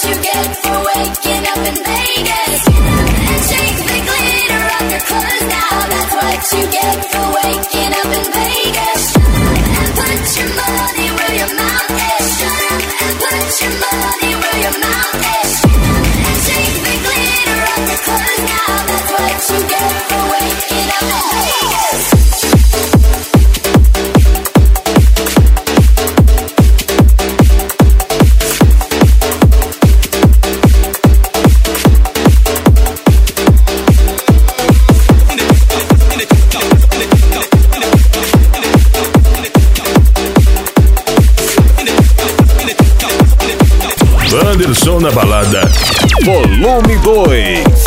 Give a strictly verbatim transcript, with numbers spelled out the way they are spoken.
you get for waking up in Vegas. And shake the glitter off your clothes now. That's what you get for waking up in Vegas. And put your money where your mouth is. Shut up and put your money where your mouth is. And shake the glitter off your clothes now. That's what you get for waking up in Vegas. Anderson na balada, volume dois.